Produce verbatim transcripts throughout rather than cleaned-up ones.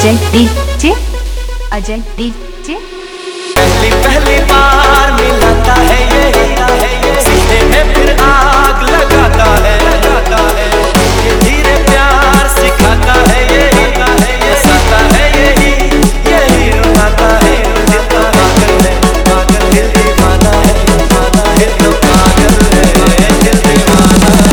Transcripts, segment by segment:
Ajay DJ Ajay DJ पहली पहली बार मिलाता है ये सीने में फिर आग लगाता है लगाता है ये धीरे प्यार सिखाता है ये सता है यही यही रुलाता है दिल तो पागल है पागल दिल दीवाना है दीवाना है तो पागल है दिल दीवाना है।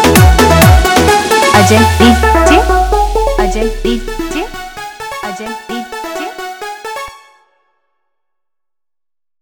Ajay DJ Ajay DJ Ajay